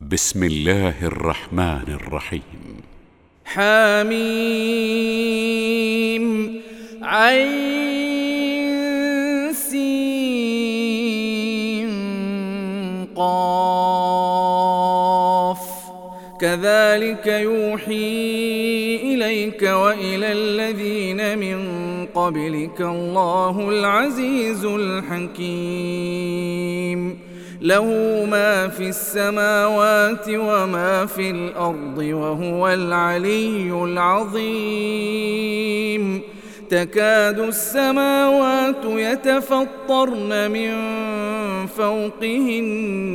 بسم الله الرحمن الرحيم. حميم عين سين قاف كذلك يوحي إليك وإلى الذين من قبلك الله العزيز الحكيم له ما في السماوات وما في الأرض وهو العلي العظيم تكاد السماوات يتفطرن من فوقهن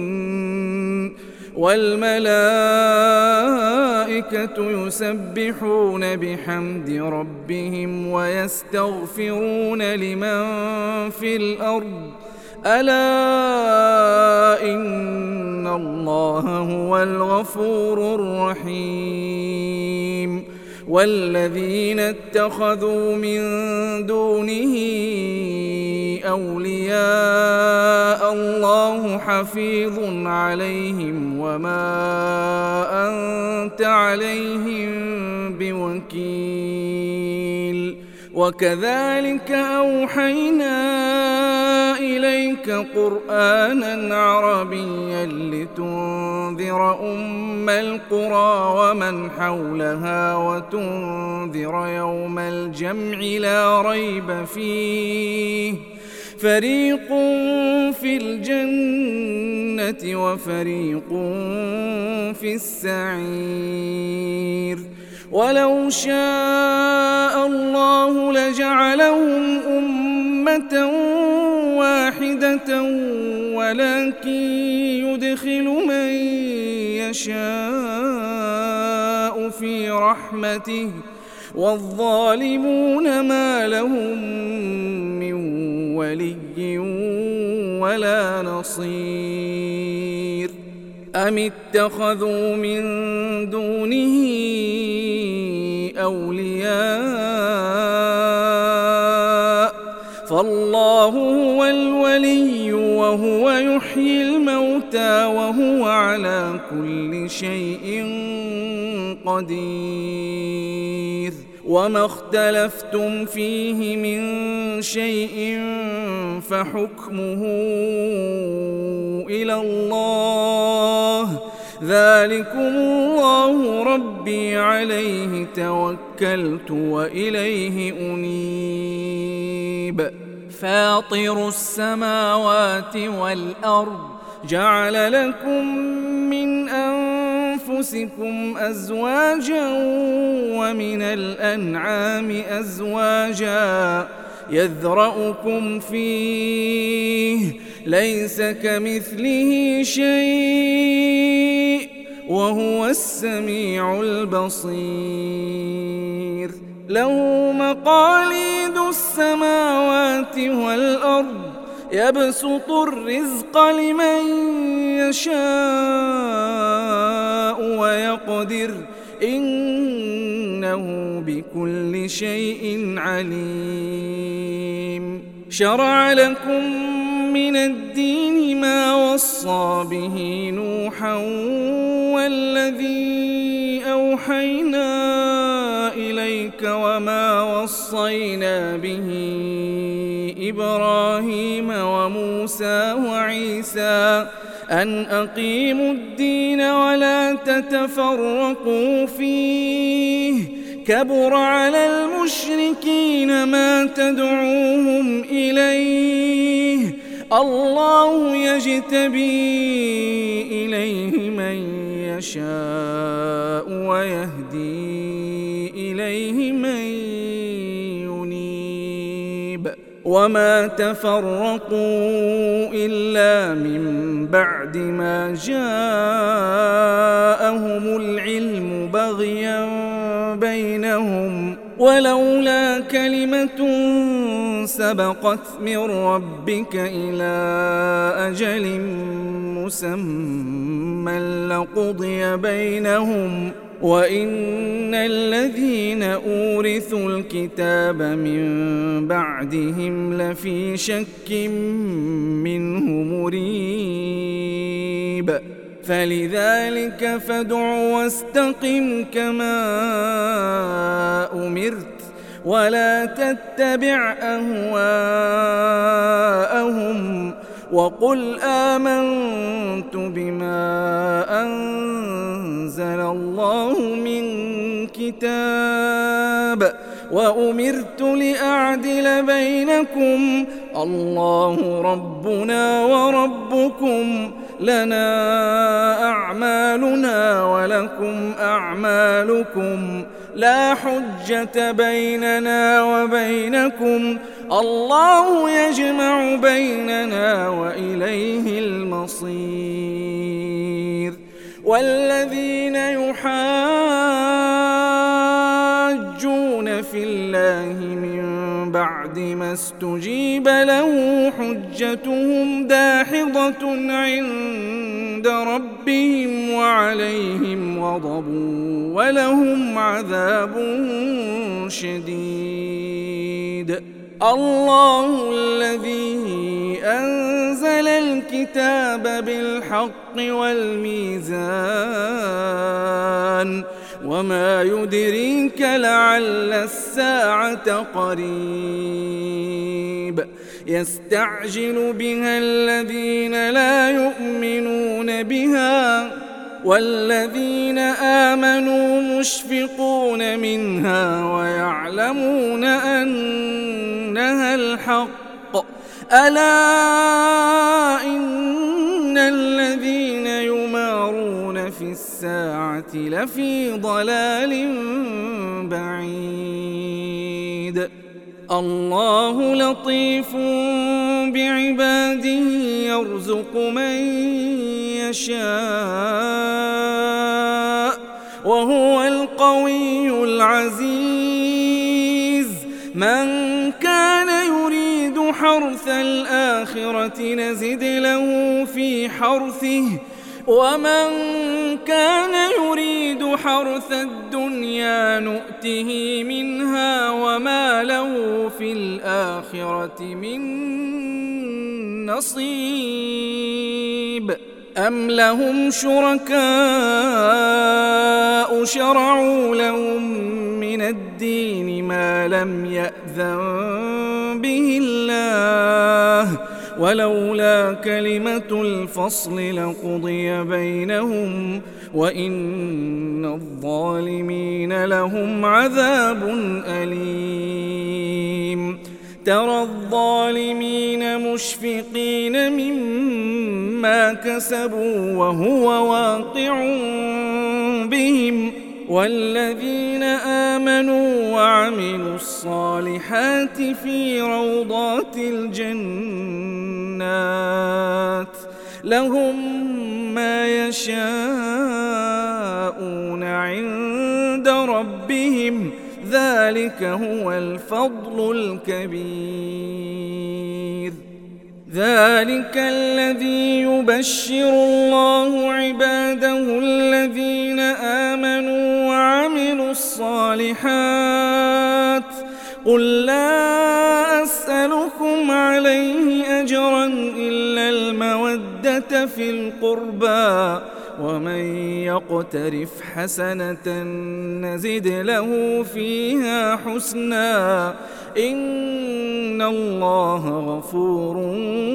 والملائكة يسبحون بحمد ربهم ويستغفرون لمن في الأرض ألا إن الله هو الغفور الرحيم والذين اتخذوا من دونه أولياء الله حفيظ عليهم وما أنت عليهم بوكيل وكذلك أوحينا إليك قرآنا عربيا لتنذر أم القرى ومن حولها وتنذر يوم الجمع لا ريب فيه فريق في الجنة وفريق في السعير ولو شاء الله لجعلهم أمة واحدة ولكن يدخل من يشاء في رحمته والظالمون ما لهم من ولي ولا نصير أم اتخذوا من دونه أولياء فالله هو الولي وهو يحيي الموتى وهو على كل شيء قدير وما اختلفتم فيه من شيء فحكمه إلى الله ذلكم الله ربي عليه توكلت وإليه أنيب فاطر السماوات والأرض جعل لكم من أنفسكم أزواجا ومن الأنعام أزواجا يذرأكم فيه ليس كمثله شيء وهو السميع البصير له مقاليد السماوات والأرض يبسط الرزق لمن يشاء ويقدر إنه بكل شيء عليم شرع لكم من الدين ما وصى به نوحا والذي أوحينا إليك وما وصينا به إبراهيم وموسى وعيسى أن أقيموا الدين ولا تتفرقوا فيه كبر على المشركين ما تدعوهم إليه الله يجتبي إليه من يشاء ويهدي إليه من ينيب وما تفرقوا إلا من بعد ما جاءهم العلم بغيا بينهم ولولا كلمة سبقت من ربك إلى أجل مسمى لقضي بينهم وإن الذين أورثوا الكتاب من بعدهم لفي شك منه مريب فلذلك فادع واستقم كما أمرت ولا تتبع أهواءهم وقل آمنت بما أنزل الله من كتاب وأمرت لأعدل بينكم الله ربنا وربكم لنا أعمالنا ولكم أعمالكم لا حجة بيننا وبينكم الله يجمع بيننا وإليه المصير. والذين يحاجون في الله من بعد ما استجيب له حجتهم داحضة عند ربهم وعليهم غضب ولهم عذاب شديد. الله الذي أنزل الكتاب بالحق والميزان وما يدريك لعل الساعة قريب يستعجل بها الذين لا يؤمنون بها والذين آمنوا مشفقون منها ويعلمون أنها الحق ألا إن الذين يمارون في الساعة لفي ضلال بعيد. الله لطيف بعباده يرزق من يشاء وهو القوي العزيز. من كان يريد حرث الآخرة نزد له في حرثه ومن كان يريد حرث الدنيا نؤته منها وما له في الآخرة من نصيب. أم لهم شركاء شرعوا لهم من الدين ما لم يأذن به الله ولولا كلمة الفصل لقضي بينهم وإن الظالمين لهم عذاب أليم. ترى الظالمين مشفقين مما كسبوا وهو واقع بهم والذين آمنوا وعملوا الصالحات في روضات الجنات لهم ما يشاءون عند ربهم ذلك هو الفضل الكبير. ذلك الذي يبشر الله عباده الذين آمنوا وعملوا الصالحات قل لا أسألكم عليه أجرا إلا المودة في القربى ومن يقترف حسنة نزد له فيها حسنا إن الله غفور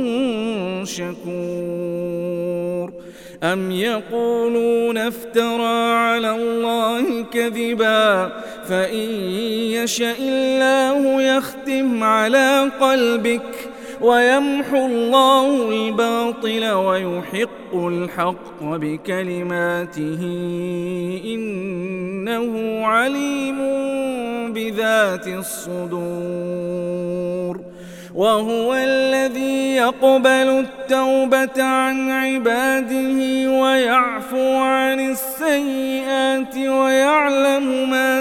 شكور. أم يقولون افترى على الله كذبا فإن يشاء الله يختم على قلبك ويمحو الله الباطل ويحق الحق بكلماته إنه عليم بذات الصدور. وهو الذي يقبل التوبة عن عباده ويعفو عن السيئات ويعلم ما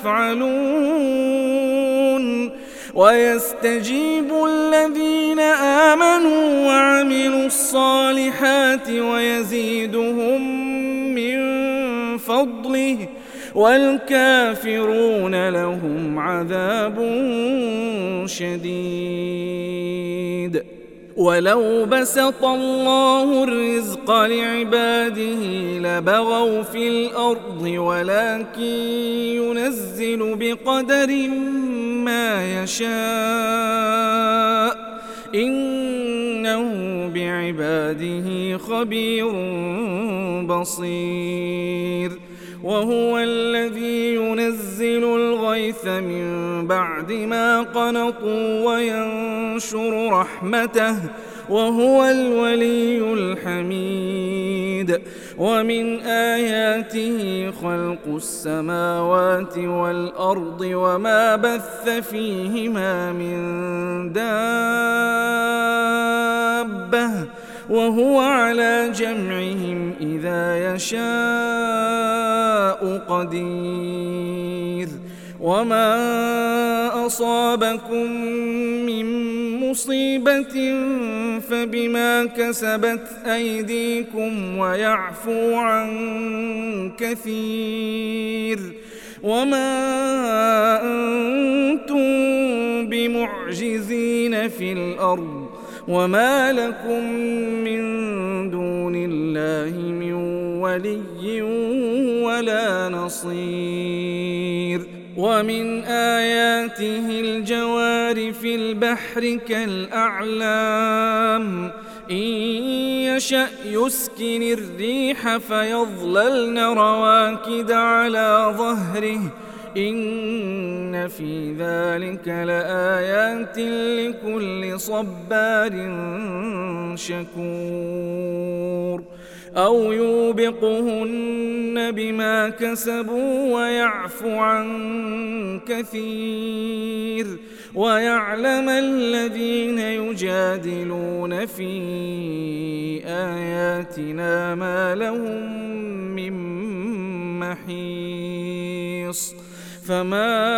تفعلون ويستجيب الذين آمنوا وعملوا الصالحات ويزيدهم من فضله والكافرون لهم عذاب شديد. ولو بسط الله الرزق لعباده لبغوا في الأرض ولكن ينزل بقدر ما يشاء إنه بعباده خبير بصير وهو الذي ينزل الغيث من بعد ما قنطوا وينشر رحمته وهو الولي الحميد ومن آياته خلق السماوات والأرض وما بث فيهما من دابة وهو على جمعهم إذا يشاء قدير وما أصابكم من مصيبة فبما كسبت أيديكم ويعفو عن كثير وما أنتم بمعجزين في الأرض وما لكم من دون الله من ولي ولا نصير ومن آياته الجوار في البحر كالأعلام إن يشأ يسكن الريح فيظللن رواكد على ظهره إن في ذلك لآيات لكل صبار شكور أو يوبقهن بما كسبوا ويعفو عن كثير ويعلم الذين يجادلون في آياتنا ما لهم من محيص فما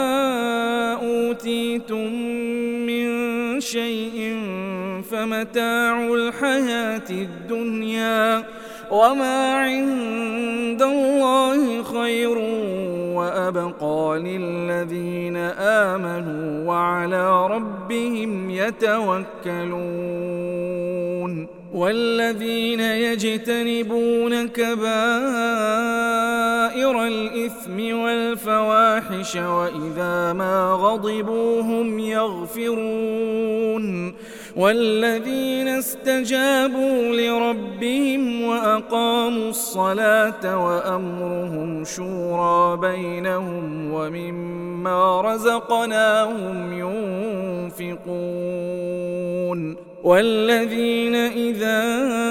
أوتيتم من شيء فمتاع الحياة الدنيا وما عند الله خير وأبقى للذين آمنوا وعلى ربهم يتوكلون والذين يجتنبون كبائر الإثم والفواحش وإذا ما غضبوا هم يغفرون والذين استجابوا لربهم وأقاموا الصلاة وأمرهم شورى بينهم ومما رزقناهم ينفقون والذين إذا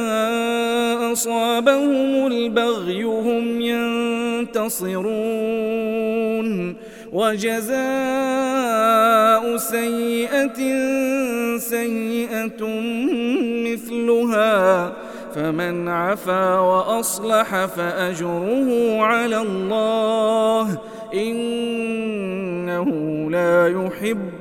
أصابهم البغي هم ينتصرون وجزاء سيئة سيئة مثلها فمن عفا وأصلح فأجره على الله إنه لا يحب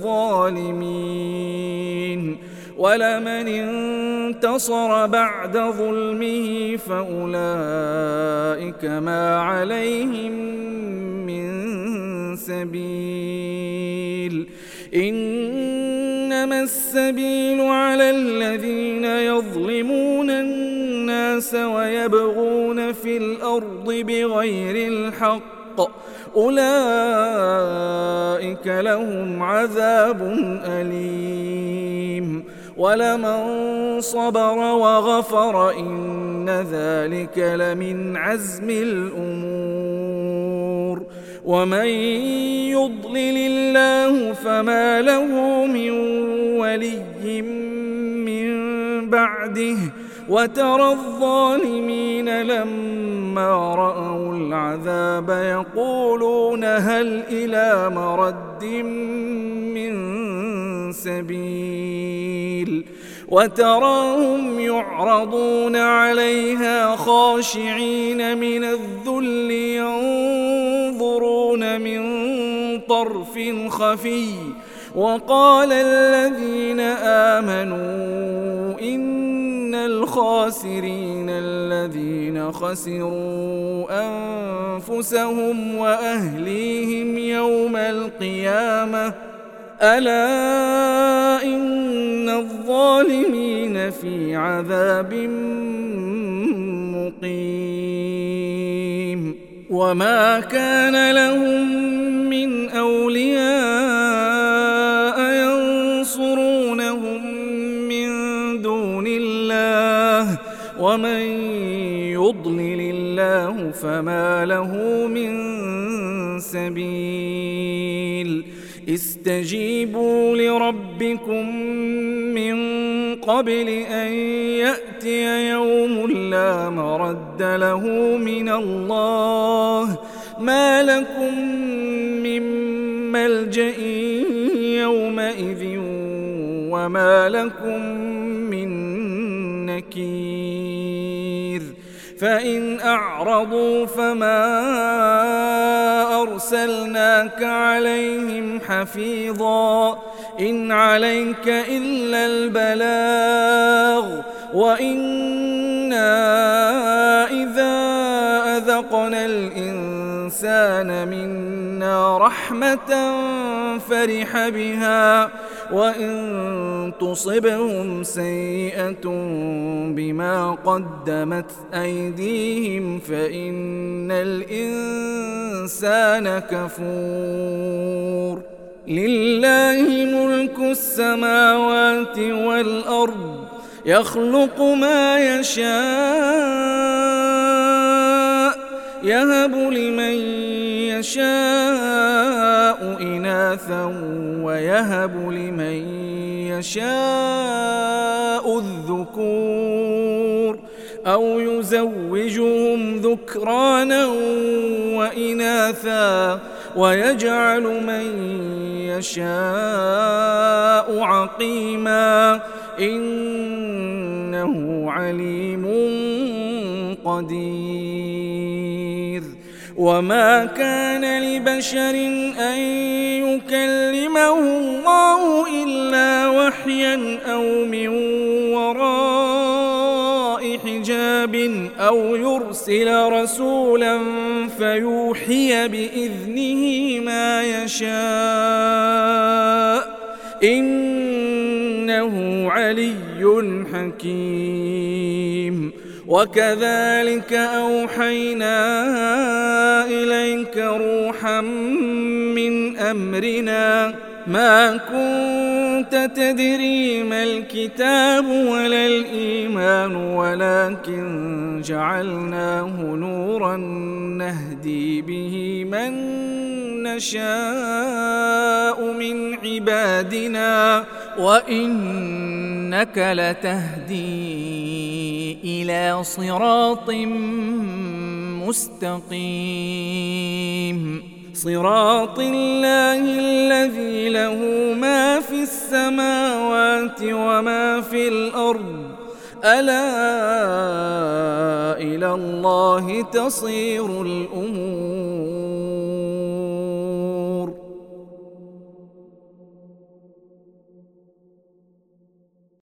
الظالمين ولمن انتصر بعد ظلمه فأولئك ما عليهم من سبيل إنما السبيل على الذين يظلمون الناس ويبغون في الأرض بغير الحق أولئك لهم عذاب أليم ولمن صبر وغفر إن ذلك لمن عزم الأمور ومن يضلل الله فما له من ولي من بعده وترى الظالمين لما رأوا العذاب يقولون هل إلى مرد من سبيل وتراهم يعرضون عليها خاشعين من الذل ينظرون من طرف خفي وقال الذين آمنوا إن الخاسرين الذين خسروا أنفسهم وأهليهم يوم القيامة ألا إن الظالمين في عذاب مقيم وما كان لهم من أولياء ينصرونهم من دون الله ومن يضلل الله فما له من سبيل استجيبوا لربكم من قبل أن يأتي يوم لا مرد له من الله ما لكم من ملجأ يومئذ وما لكم من نكير فإن أعرضوا فما أرسلناك عليهم حفيظا إن عليك إلا البلاغ وإنا إذا أذقنا الإنسان منا رحمة فرح بها وإن تصبهم سيئة بما قدمت أيديهم فإن الإنسان كفور لله ملك السماوات والأرض يخلق ما يشاء يهب لمن يشاء إناثا ويهب لمن يشاء الذكور أو يزوجهم ذكرانا وإناثا ويجعل من يشاء عقيما إنه عليم قدير وما كان لبشر أن يكلمه الله إلا وحيا أو من وراء حجاب أو يرسل رسولا فيوحي بإذنه ما يشاء إنه علي حكيم وكذلك أوحينا إليك روحا من أمرنا ما كنت تدري ما الكتاب ولا الإيمان ولكن جعلناه نورا نهدي به من نشاء من عبادنا وإنك لتهدي إلى صراط مستقيم صراط الله الذي له ما في السماوات وما في الأرض ألا إلى الله تصير الأمور